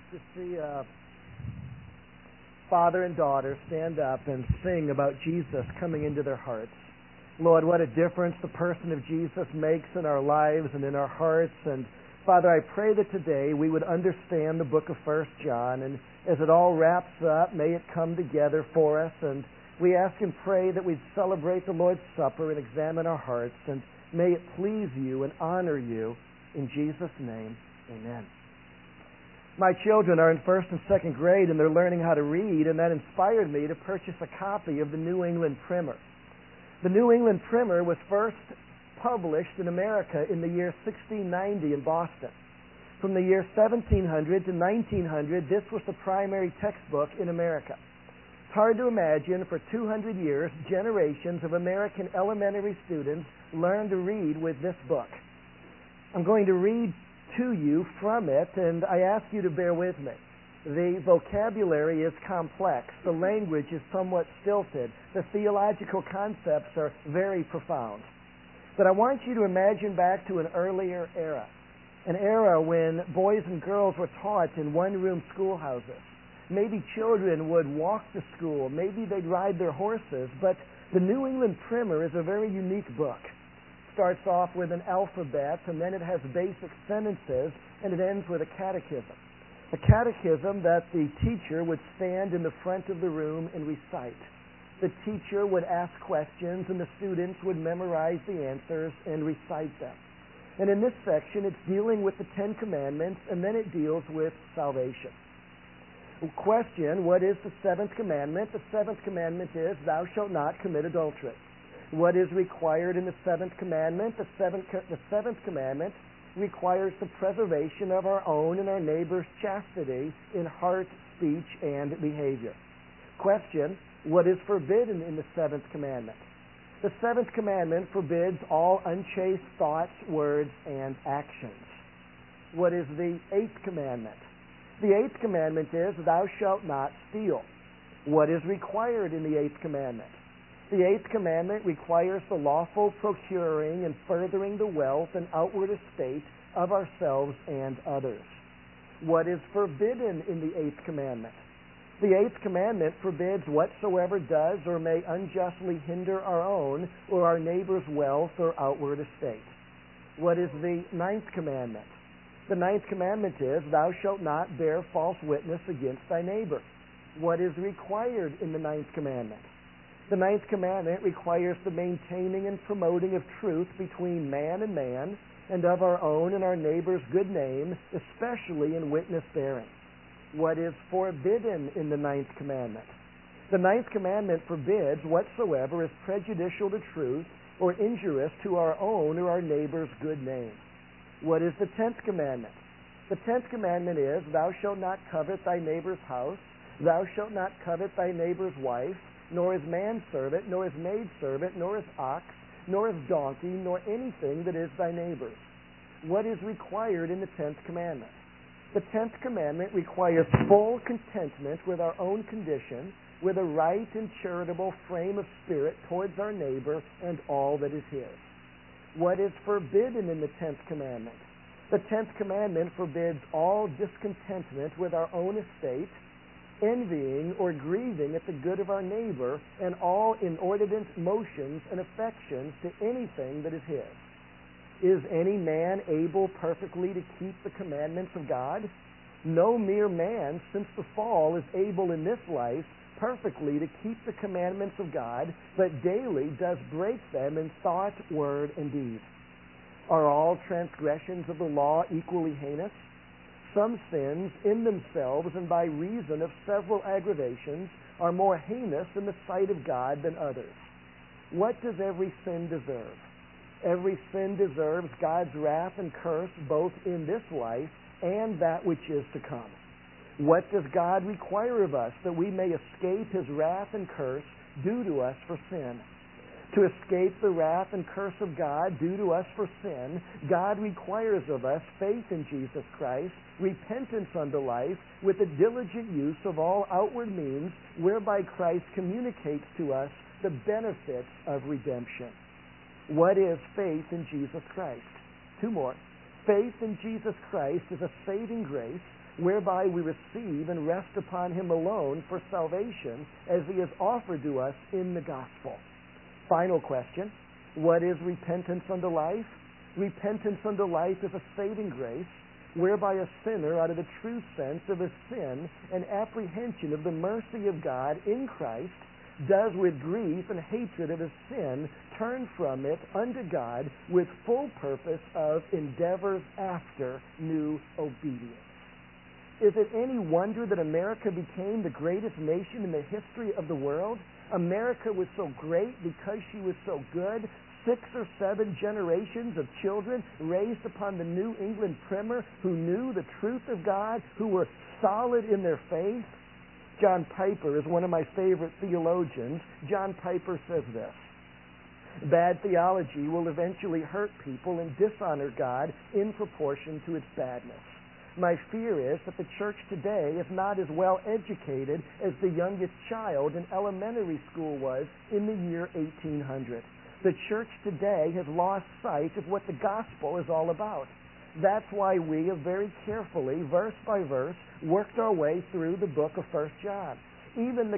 to see a father and daughter stand up and sing about Jesus coming into their hearts. Lord, what a difference the person of Jesus makes in our lives and in our hearts. And Father, I pray that today we would understand the book of 1 John, and as it all wraps up, may it come together for us. And we ask and pray that we'd celebrate the Lord's Supper and examine our hearts, and may it please you and honor you. In Jesus' name, amen. My children are in first and second grade, and they're learning how to read, and that inspired me to purchase a copy of the New England Primer. The New England Primer was first published in America in the year 1690 in Boston. From the year 1700 to 1900, this was the primary textbook in America. It's hard to imagine for 200 years, generations of American elementary students learned to read with this book. I'm going to read to you from it, and I ask you to bear with me. The vocabulary is complex. The language is somewhat stilted. The theological concepts are very profound. But I want you to imagine back to an earlier era, an era when boys and girls were taught in one-room schoolhouses. Maybe children would walk to school. Maybe they'd ride their horses. But the New England Primer is a very unique book. Starts off with an alphabet, and then it has basic sentences, and it ends with a catechism. A catechism that the teacher would stand in the front of the room and recite. The teacher would ask questions, and the students would memorize the answers and recite them. And in this section, it's dealing with the Ten Commandments, and then it deals with salvation. Question, what is the seventh commandment? The seventh commandment is, thou shalt not commit adultery. What is required in the seventh commandment? The seventh commandment requires the preservation of our own and our neighbor's chastity in heart, speech, and behavior. Question, what is forbidden in the seventh commandment? The seventh commandment forbids all unchaste thoughts, words, and actions. What is the eighth commandment? The eighth commandment is, thou shalt not steal. What is required in the eighth commandment? The eighth commandment requires the lawful procuring and furthering the wealth and outward estate of ourselves and others. What is forbidden in the eighth commandment? The eighth commandment forbids whatsoever does or may unjustly hinder our own or our neighbor's wealth or outward estate. What is the ninth commandment? The ninth commandment is, thou shalt not bear false witness against thy neighbor. What is required in the ninth commandment? The ninth commandment requires the maintaining and promoting of truth between man and of our own and our neighbor's good name, especially in witness bearing. What is forbidden in the ninth commandment? The ninth commandment forbids whatsoever is prejudicial to truth or injurious to our own or our neighbor's good name. What is the tenth commandment? The tenth commandment is, thou shalt not covet thy neighbor's house, thou shalt not covet thy neighbor's wife, nor his manservant, nor his maidservant, nor his ox, nor his donkey, nor anything that is thy neighbor's. What is required in the tenth commandment? The tenth commandment requires full contentment with our own condition, with a right and charitable frame of spirit towards our neighbor and all that is his. What is forbidden in the tenth commandment? The tenth commandment forbids all discontentment with our own estate, envying or grieving at the good of our neighbor, and all inordinate motions and affections to anything that is his. Is any man able perfectly to keep the commandments of God? No mere man, since the fall, is able in this life perfectly to keep the commandments of God, but daily does break them in thought, word, and deed. Are all transgressions of the law equally heinous? Some sins in themselves and by reason of several aggravations are more heinous in the sight of God than others. What does every sin deserve? Every sin deserves God's wrath and curse both in this life and that which is to come. What does God require of us that we may escape his wrath and curse due to us for sin? To escape the wrath and curse of God due to us for sin, God requires of us faith in Jesus Christ, repentance unto life, with the diligent use of all outward means whereby Christ communicates to us the benefits of redemption. What is faith in Jesus Christ? Two more. Faith in Jesus Christ is a saving grace whereby we receive and rest upon him alone for salvation as he has offered to us in the gospel. Final question, what is repentance unto life? Repentance unto life is a saving grace whereby a sinner, out of the true sense of his sin and apprehension of the mercy of God in Christ, does with grief and hatred of his sin turn from it unto God with full purpose of endeavors after new obedience. Is it any wonder that America became the greatest nation in the history of the world? America was so great because she was so good. 6 or 7 generations of children raised upon the New England primer who knew the truth of God, who were solid in their faith. John Piper is one of my favorite theologians. John Piper says this: bad theology will eventually hurt people and dishonor God in proportion to its badness. My fear is that the church today is not as well educated as the youngest child in elementary school was in the year 1800. The church today has lost sight of what the gospel is all about. That's why we have very carefully, verse by verse, worked our way through the book of 1 John. Even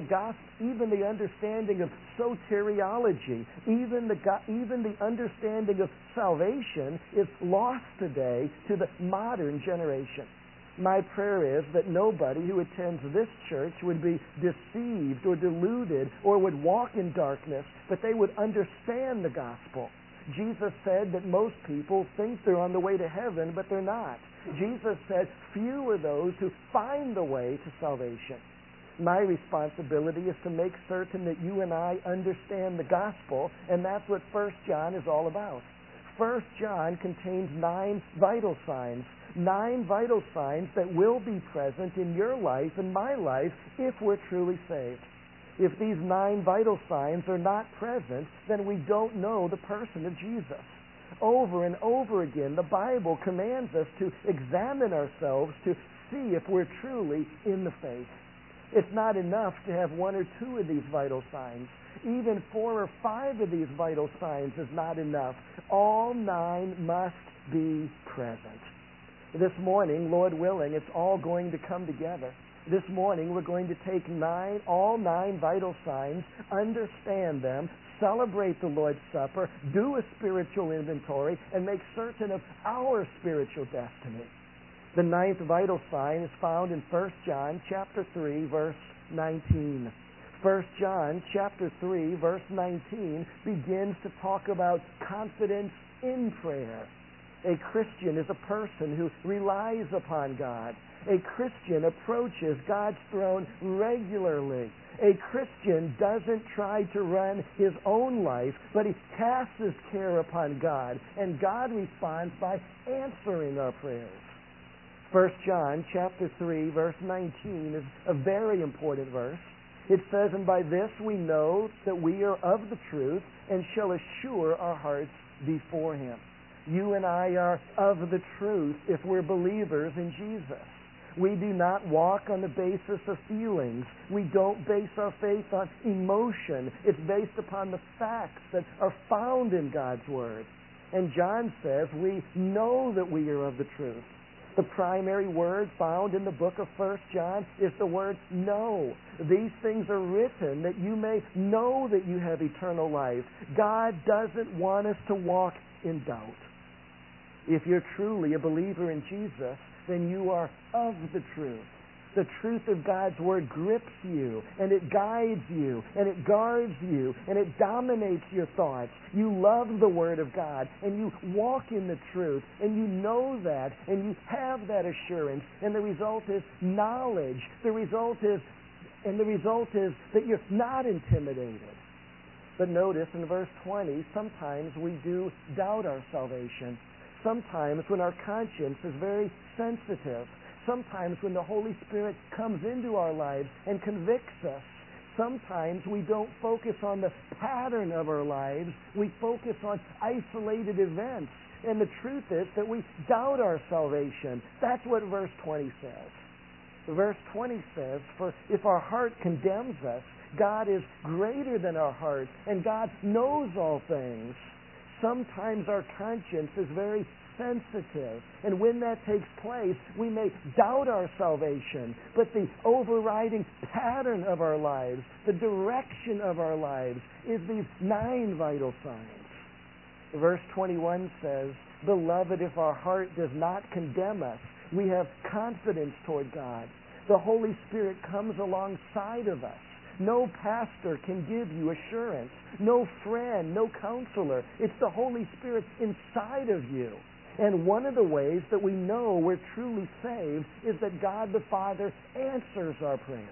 the understanding of soteriology, even the understanding of salvation is lost today to the modern generation. My prayer is that nobody who attends this church would be deceived or deluded or would walk in darkness, but they would understand the gospel. Jesus said that most people think they're on the way to heaven, but they're not. Jesus said, few are those who find the way to salvation. My responsibility is to make certain that you and I understand the gospel, and that's what 1 John is all about. 1 John contains 9 vital signs. 9 vital signs that will be present in your life and my life if we're truly saved. If these 9 vital signs are not present, then we don't know the person of Jesus. Over and over again, the Bible commands us to examine ourselves to see if we're truly in the faith. It's not enough to have 1 or 2 of these vital signs. Even 4 or 5 of these vital signs is not enough. All 9 must be present. This morning, Lord willing, it's all going to come together. This morning, we're going to take all 9 vital signs, understand them, celebrate the Lord's Supper, do a spiritual inventory, and make certain of our spiritual destiny. The 9th vital sign is found in 1 John chapter 3, verse 19. 1 John chapter 3, verse 19 begins to talk about confidence in prayer. A Christian is a person who relies upon God. A Christian approaches God's throne regularly. A Christian doesn't try to run his own life, but he casts his care upon God, and God responds by answering our prayers. 1 John chapter 3, verse 19 is a very important verse. It says, "And by this we know that we are of the truth and shall assure our hearts before him." You and I are of the truth if we're believers in Jesus. We do not walk on the basis of feelings. We don't base our faith on emotion. It's based upon the facts that are found in God's Word. And John says we know that we are of the truth. The primary word found in the book of 1 John is the word know. These things are written that you may know that you have eternal life. God doesn't want us to walk in doubt. If you're truly a believer in Jesus, then you are of the truth. The truth of God's Word grips you, and it guides you, and it guards you, and it dominates your thoughts. You love the Word of God, and you walk in the truth, and you know that, and you have that assurance, and the result is knowledge. The result is that you're not intimidated. But notice in verse 20, sometimes we do doubt our salvation. Sometimes when our conscience is very sensitive, sometimes when the Holy Spirit comes into our lives and convicts us, sometimes we don't focus on the pattern of our lives, we focus on isolated events. And the truth is that we doubt our salvation. That's what verse 20 says. Verse 20 says, "For if our heart condemns us, God is greater than our heart, and God knows all things." Sometimes our conscience is very sensitive. And when that takes place, we may doubt our salvation. But the overriding pattern of our lives, the direction of our lives, is these 9 vital signs. Verse 21 says, "Beloved, if our heart does not condemn us, we have confidence toward God. The Holy Spirit comes alongside of us. No pastor can give you assurance. No friend, no counselor. It's the Holy Spirit inside of you. And one of the ways that we know we're truly saved is that God the Father answers our prayers."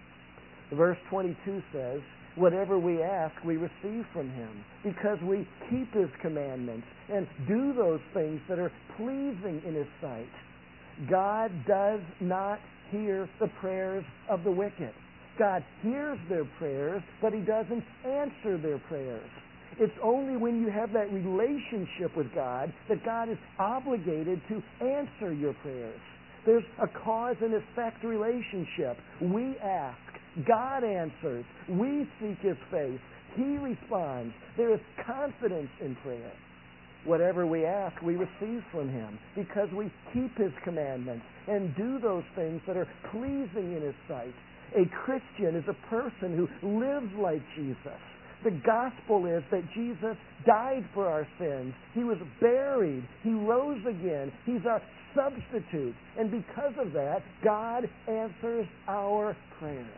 Verse 22 says, "Whatever we ask, we receive from Him, because we keep His commandments and do those things that are pleasing in His sight." God does not hear the prayers of the wicked. God hears their prayers, but He doesn't answer their prayers. It's only when you have that relationship with God that God is obligated to answer your prayers. There's a cause and effect relationship. We ask, God answers. We seek His face. He responds. There is confidence in prayer. Whatever we ask, we receive from Him, because we keep His commandments and do those things that are pleasing in His sight. A Christian is a person who lives like Jesus. The gospel is that Jesus died for our sins. He was buried. He rose again. He's our substitute. And because of that, God answers our prayers.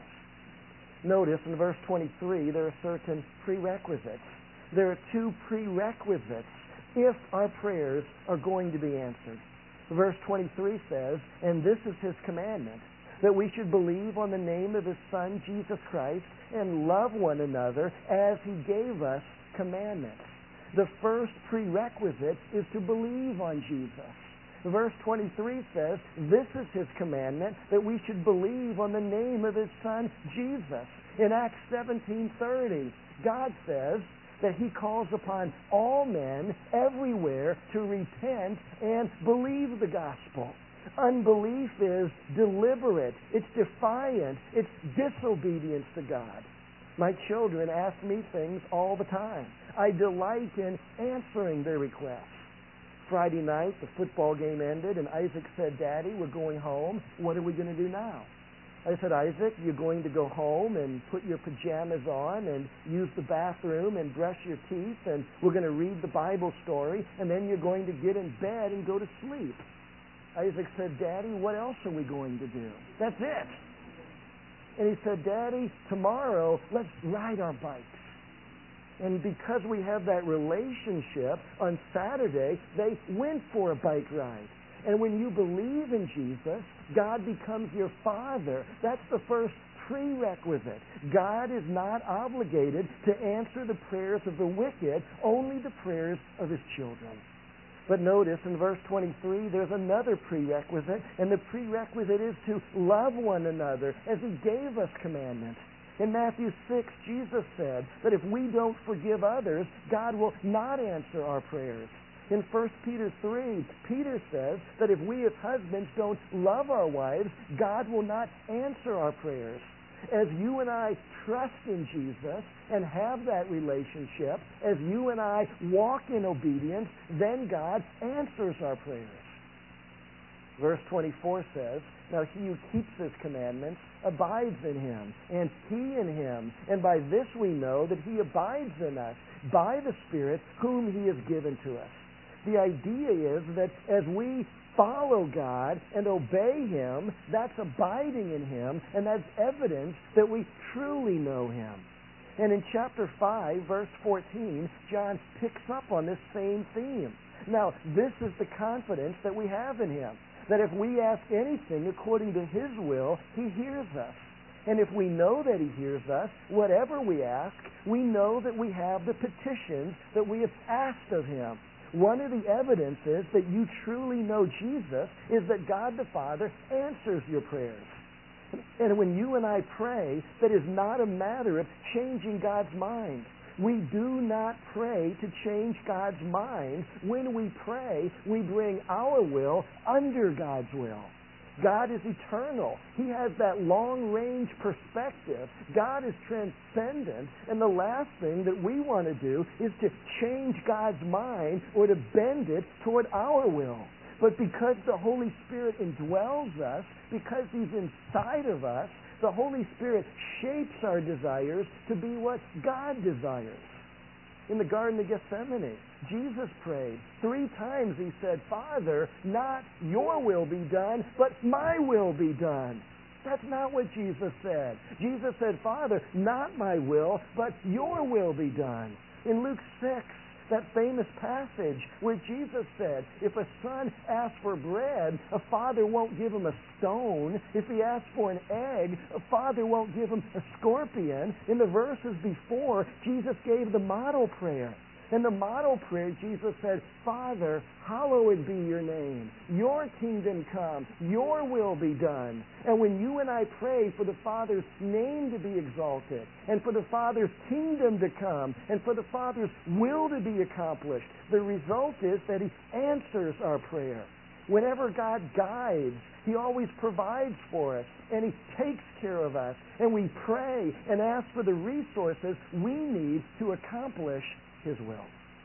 Notice in verse 23, there are certain prerequisites. There are 2 prerequisites if our prayers are going to be answered. Verse 23 says, "And this is His commandment, that we should believe on the name of His Son, Jesus Christ, and love one another as He gave us commandments." The first prerequisite is to believe on Jesus. Verse 23 says, "This is His commandment, that we should believe on the name of His Son, Jesus." In Acts 17:30, God says that He calls upon all men everywhere to repent and believe the gospel. Unbelief is deliberate, it's defiant, it's disobedience to God. My children ask me things all the time. I delight in answering their requests. Friday night, the football game ended, and Isaac said, "Daddy, we're going home. What are we going to do now?" I said, "Isaac, you're going to go home and put your pajamas on and use the bathroom and brush your teeth, and we're going to read the Bible story, and then you're going to get in bed and go to sleep." Isaac said, "Daddy, what else are we going to do?" "That's it." And he said, "Daddy, tomorrow let's ride our bikes." And because we have that relationship, on Saturday they went for a bike ride. And when you believe in Jesus, God becomes your Father. That's the first prerequisite. God is not obligated to answer the prayers of the wicked, only the prayers of His children. But notice in verse 23, there's another prerequisite, and the prerequisite is to love one another as He gave us commandments. In Matthew 6, Jesus said that if we don't forgive others, God will not answer our prayers. In 1 Peter 3, Peter says that if we as husbands don't love our wives, God will not answer our prayers. As you and I trust in Jesus and have that relationship, as you and I walk in obedience, then God answers our prayers. Verse 24 says, "Now he who keeps His commandments abides in Him, and He in him. And by this we know that He abides in us, by the Spirit whom He has given to us." The idea is that as we follow God and obey Him, that's abiding in Him, and that's evidence that we truly know Him. And in chapter 5, verse 14, John picks up on this same theme. Now, this is the confidence that we have in Him, that if we ask anything according to His will, He hears us. And if we know that He hears us, whatever we ask, we know that we have the petitions that we have asked of Him. One of the evidences that you truly know Jesus is that God the Father answers your prayers. And when you and I pray, that is not a matter of changing God's mind. We do not pray to change God's mind. When we pray, we bring our will under God's will. God is eternal. He has that long-range perspective. God is transcendent. And the last thing that we want to do is to change God's mind or to bend it toward our will. But because the Holy Spirit indwells us, because He's inside of us, the Holy Spirit shapes our desires to be what God desires. In the Garden of Gethsemane, Jesus prayed. 3 times He said, Father, not your will be done, but my will be done. That's not what Jesus said. Jesus said, Father, not my will, but your will be done. In Luke 6, that famous passage where Jesus said, if a son asks for bread, a father won't give him a stone. If he asks for an egg, a father won't give him a scorpion. In the verses before, Jesus gave the model prayer. In the model prayer, Jesus said, Father, hallowed be your name. Your kingdom come. Your will be done. And when you and I pray for the Father's name to be exalted, and for the Father's kingdom to come, and for the Father's will to be accomplished, the result is that He answers our prayer. Whenever God guides, He always provides for us, and He takes care of us. And we pray and ask for the resources we need to accomplish His will.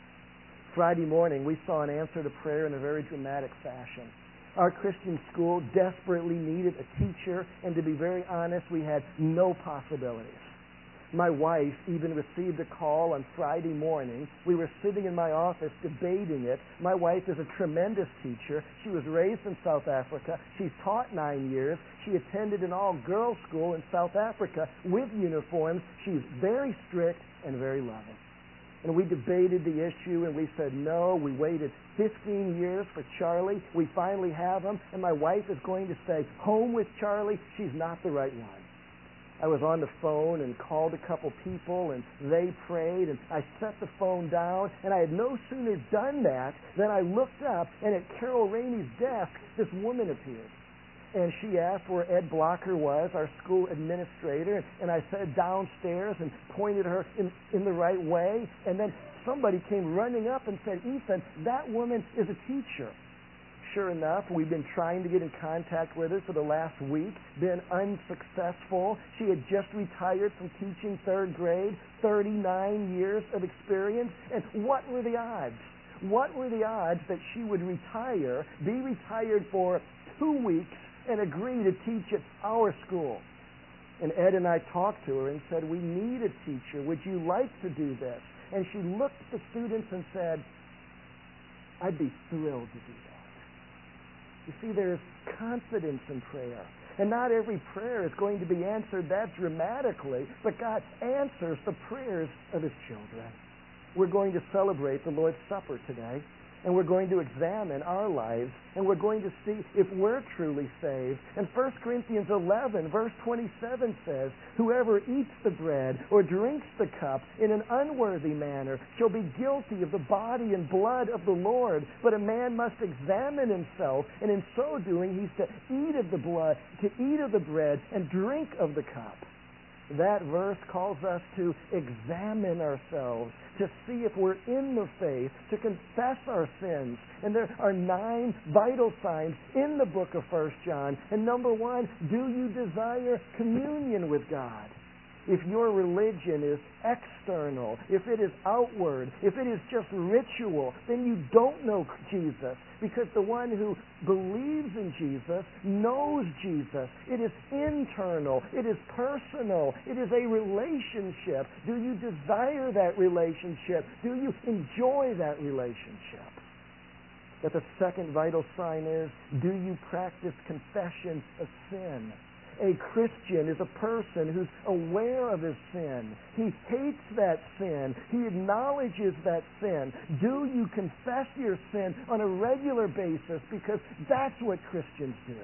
Friday morning, we saw an answer to prayer in a very dramatic fashion. Our Christian school desperately needed a teacher, and to be very honest, we had no possibilities. My wife even received a call on Friday morning. We were sitting in my office debating it. My wife is a tremendous teacher. She was raised in South Africa. She's taught 9 years. She attended an all-girls school in South Africa with uniforms. She's very strict and very loving. And we debated the issue, and we said no. We waited 15 years for Charlie. We finally have him, and my wife is going to stay home with Charlie. She's not the right one. I was on the phone and called a couple people, and they prayed, and I set the phone down, and I had no sooner done that than I looked up, and at Carol Rainey's desk, this woman appeared. And she asked where Ed Blocker was, our school administrator, and I said downstairs and pointed her in the right way. And then somebody came running up and said, Ethan, that woman is a teacher. Sure enough, we've been trying to get in contact with her for the last week, been unsuccessful. She had just retired from teaching 3rd grade, 39 years of experience. And what were the odds? What were the odds that she would retire, be retired for 2 weeks, and agree to teach at our school? And Ed and I talked to her and said, we need a teacher. Would you like to do this? And she looked at the students and said, I'd be thrilled to do that. You see, there's confidence in prayer. And not every prayer is going to be answered that dramatically, but God answers the prayers of His children. We're going to celebrate the Lord's Supper today. And we're going to examine our lives, and we're going to see if we're truly saved. And 1 Corinthians 11, verse 27 says, whoever eats the bread or drinks the cup in an unworthy manner shall be guilty of the body and blood of the Lord. But a man must examine himself, and in so doing he's to eat of the blood, to eat of the bread, and drink of the cup. That verse calls us to examine ourselves, to see if we're in the faith, to confess our sins. And there are 9 vital signs in the book of 1 John. And number 1, do you desire communion with God? If your religion is external, if it is outward, if it is just ritual, then you don't know Jesus. Because the one who believes in Jesus knows Jesus. It is internal. It is personal. It is a relationship. Do you desire that relationship? Do you enjoy that relationship? But the second vital sign is, do you practice confession of sin? A Christian is a person who's aware of his sin. He hates that sin. He acknowledges that sin. Do you confess your sin on a regular basis? Because that's what Christians do.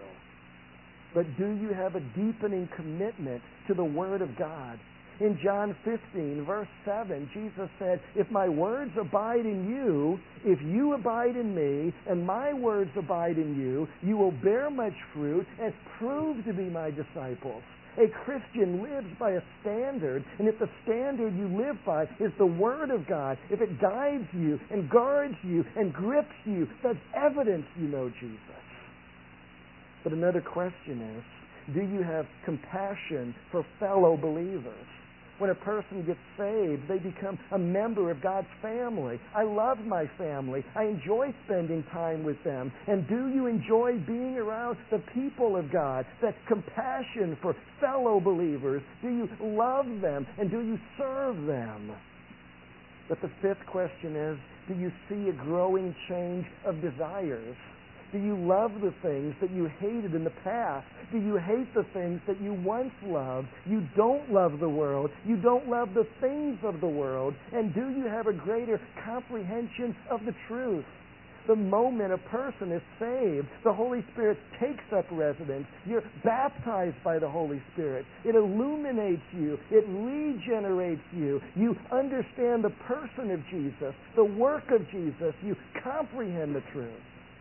But do you have a deepening commitment to the Word of God? In John 15, verse 7, Jesus said, if my words abide in you, if you abide in me, and my words abide in you, you will bear much fruit and prove to be my disciples. A Christian lives by a standard, and if the standard you live by is the Word of God, if it guides you and guards you and grips you, that's evidence you know Jesus. But another question is, do you have compassion for fellow believers? When a person gets saved, they become a member of God's family. I love my family. I enjoy spending time with them. And do you enjoy being around the people of God? That compassion for fellow believers. Do you love them and do you serve them? But the fifth question is, do you see a growing change of desires? Do you love the things that you hated in the past? Do you hate the things that you once loved? You don't love the world. You don't love the things of the world. And do you have a greater comprehension of the truth? The moment a person is saved, the Holy Spirit takes up residence. You're baptized by the Holy Spirit. It illuminates you. It regenerates you. You understand the person of Jesus, the work of Jesus. You comprehend the truth.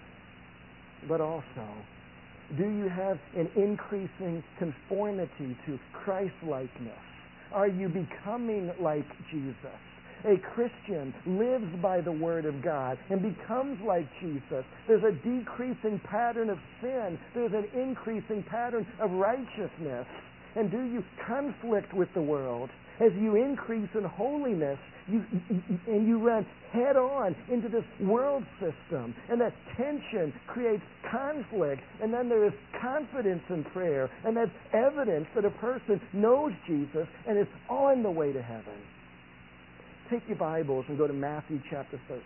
But also, do you have an increasing conformity to Christ-likeness? Are you becoming like Jesus? A Christian lives by the Word of God and becomes like Jesus. There's a decreasing pattern of sin. There's an increasing pattern of righteousness. And do you conflict with the world? As you increase in holiness, you run head on into this world system. And that tension creates conflict. And then there is confidence in prayer. And that's evidence that a person knows Jesus and is on the way to heaven. Take your Bibles and go to Matthew chapter 13.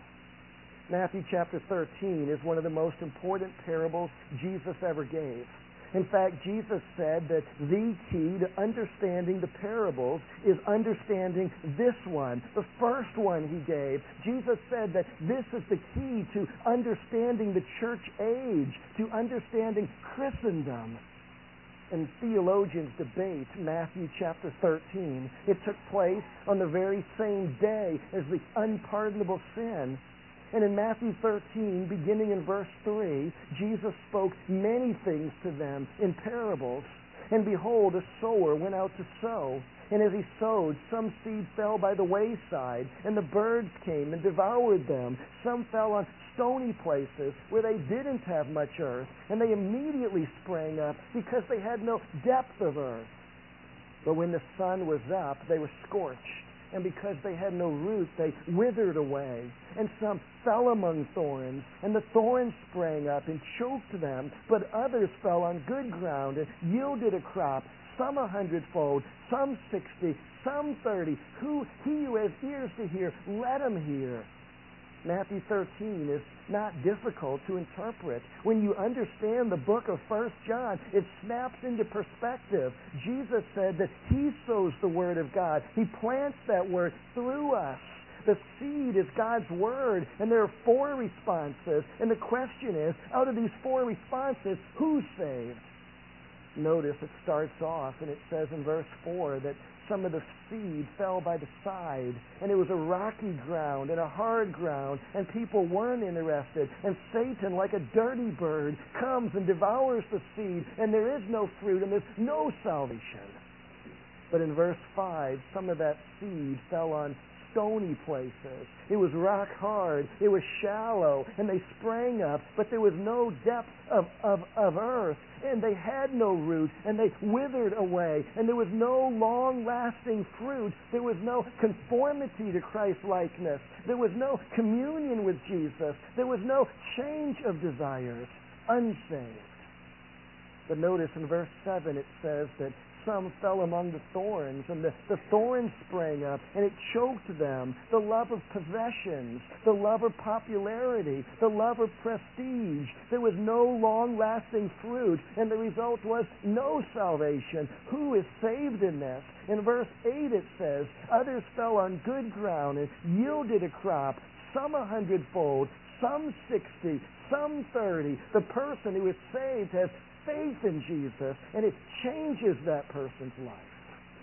Matthew chapter 13 is one of the most important parables Jesus ever gave. In fact, Jesus said that the key to understanding the parables is understanding this one, the first one he gave. Jesus said that this is the key to understanding the church age, to understanding Christendom. And theologians debate Matthew chapter 13. It took place on the very same day as the unpardonable sin. And in Matthew 13, beginning in verse 3, Jesus spoke many things to them in parables. And behold, a sower went out to sow. And as he sowed, some seed fell by the wayside, and the birds came and devoured them. Some fell on stony places where they didn't have much earth, and they immediately sprang up because they had no depth of earth. But when the sun was up, they were scorched. And because they had no root, they withered away. And some fell among thorns, and the thorns sprang up and choked them. But others fell on good ground and yielded a crop, some 100-fold, some 60, some 30. He who has ears to hear, let him hear. Matthew 13 is not difficult to interpret. When you understand the book of 1 John, it snaps into perspective. Jesus said that he sows the word of God. He plants that word through us. The seed is God's word, and there are 4 responses. And the question is, out of these 4 responses, who's saved? Notice it starts off, and it says in verse 4 that some of the seed fell by the side, and it was a rocky ground and a hard ground, and people weren't interested. And Satan, like a dirty bird, comes and devours the seed, and there is no fruit, and there's no salvation. But in verse 5, some of that seed fell on stony places. It was rock hard. It was shallow, and they sprang up, but there was no depth of earth, and they had no root, and they withered away, and there was no long-lasting fruit. There was no conformity to Christ-likeness. There was no communion with Jesus. There was no change of desires. Unsaved. But notice in verse 7 it says that some fell among the thorns, and the thorns sprang up, and it choked them. The love of possessions, the love of popularity, the love of prestige. There was no long-lasting fruit, and the result was no salvation. Who is saved in this? In verse 8 it says, others fell on good ground and yielded a crop, some 100-fold, some 60, some 30. The person who is saved has faith in Jesus, and it changes that person's life.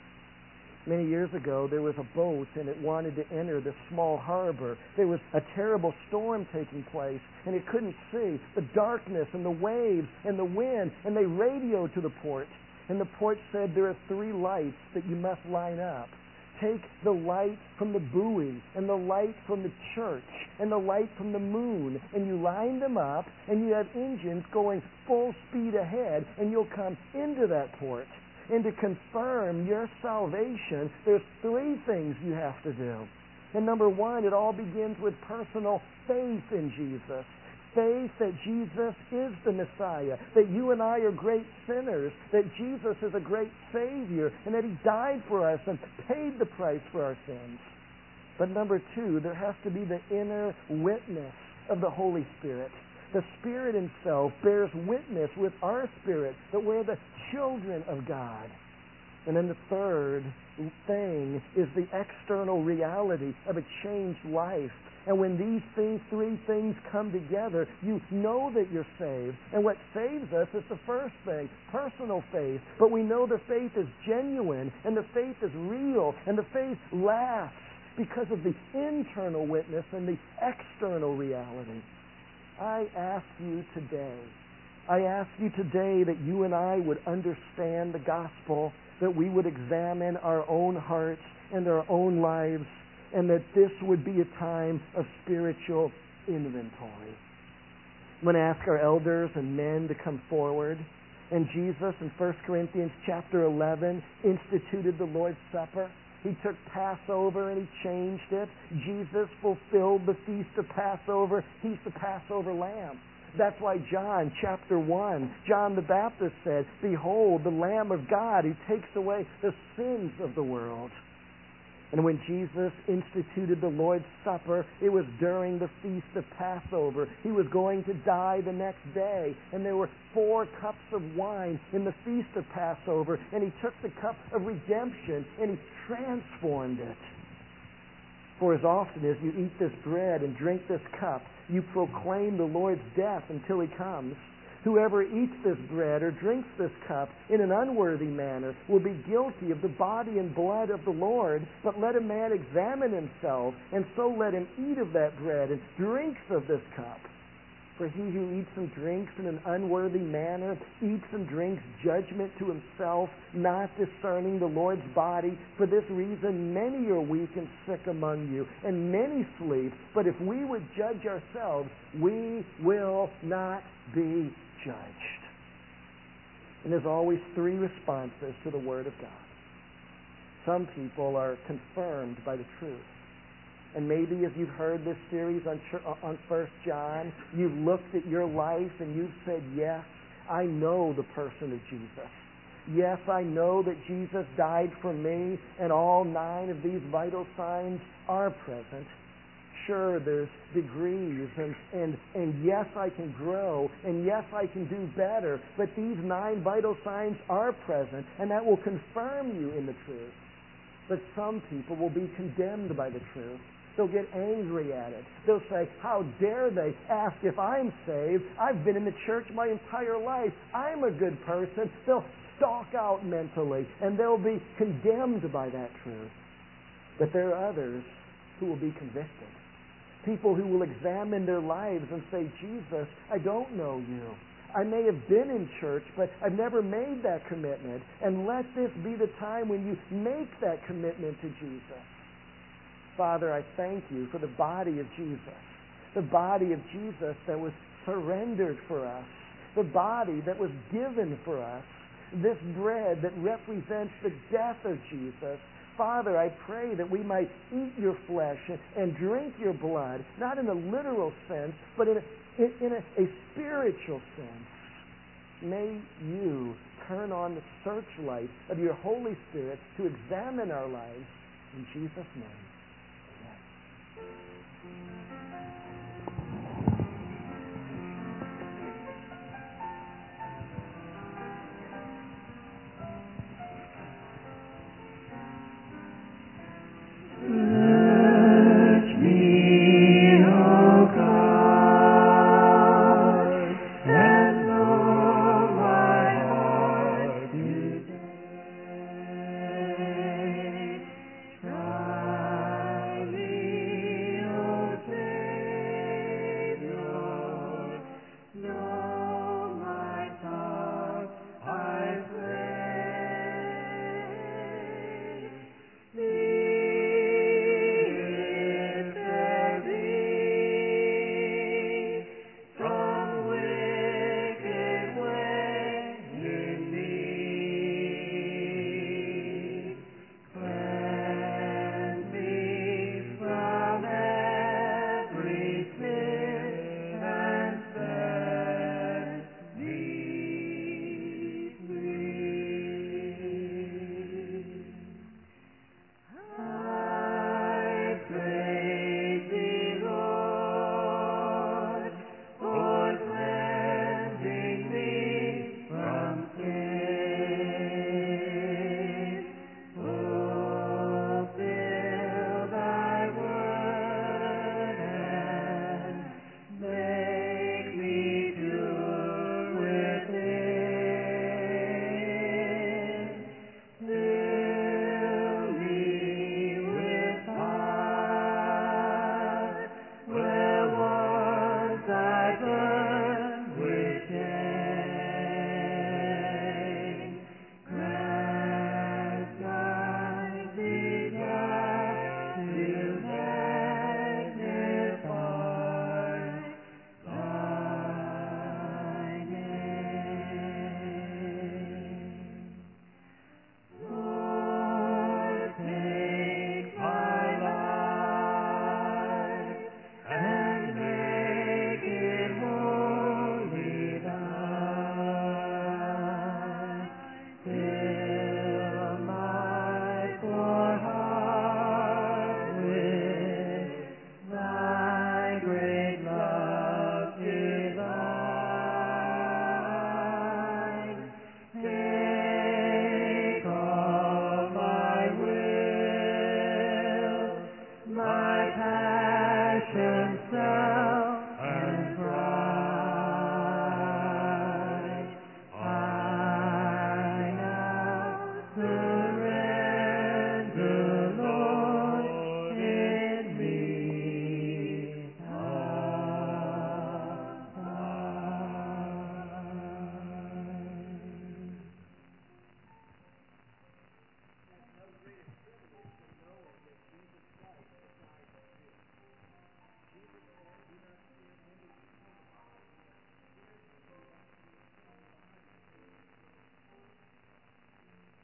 Many years ago, there was a boat, and it wanted to enter this small harbor. There was a terrible storm taking place, and it couldn't see. The darkness and the waves and the wind, and they radioed to the port. And the port said, there are 3 lights that you must line up. take the light from the buoy and the light from the church and the light from the moon, and you line them up, and you have engines going full speed ahead, and you'll come into that port. And to confirm your salvation, there's three things you have to do. And number one, it all begins with personal faith in Jesus. Faith that Jesus is the Messiah, that you and I are great sinners, that Jesus is a great Savior, and that He died for us and paid the price for our sins. But number two, there has to be the inner witness of the Holy Spirit. The Spirit Himself bears witness with our spirit that we're the children of God. And then the third thing is the external reality of a changed life. And when these three things come together, you know that you're saved. And what saves us is the first thing, personal faith. But we know the faith is genuine, and the faith is real, and the faith lasts because of the internal witness and the external reality. I ask you today that you and I would understand the gospel, that we would examine our own hearts and our own lives, and that this would be a time of spiritual inventory. I'm going to ask our elders and men to come forward. And Jesus, in 1 Corinthians chapter 11, instituted the Lord's Supper. He took Passover and He changed it. Jesus fulfilled the feast of Passover. He's the Passover lamb. That's why John chapter 1, John the Baptist said, "Behold, the Lamb of God who takes away the sins of the world." And when Jesus instituted the Lord's Supper, it was during the Feast of Passover. He was going to die the next day, and there were 4 cups of wine in the Feast of Passover, and He took the cup of redemption and He transformed it. For as often as you eat this bread and drink this cup, you proclaim the Lord's death until He comes. Whoever eats this bread or drinks this cup in an unworthy manner will be guilty of the body and blood of the Lord. But let a man examine himself, and so let him eat of that bread and drinks of this cup. For he who eats and drinks in an unworthy manner eats and drinks judgment to himself, not discerning the Lord's body. For this reason many are weak and sick among you, and many sleep. But if we would judge ourselves, we will not be judged. And there's always 3 responses to the Word of God. Some people are confirmed by the truth. And maybe as you've heard this series on 1 John, you've looked at your life and you've said, yes, I know the person of Jesus. Yes, I know that Jesus died for me, and all 9 of these vital signs are present. Sure, there's degrees, and yes, I can grow, and yes, I can do better, but these 9 vital signs are present, and that will confirm you in the truth. But some people will be condemned by the truth. They'll get angry at it. They'll say, how dare they ask if I'm saved? I've been in the church my entire life. I'm a good person. They'll stalk out mentally, and they'll be condemned by that truth. But there are others who will be convicted. People who will examine their lives and say, Jesus, I don't know you. I may have been in church, but I've never made that commitment. And let this be the time when you make that commitment to Jesus. Father, I thank you for the body of Jesus. The body of Jesus that was surrendered for us. The body that was given for us. This bread that represents the death of Jesus. Father, I pray that we might eat your flesh and drink your blood, not in a literal sense, but in a spiritual sense. May you turn on the searchlight of your Holy Spirit to examine our lives. In Jesus' name.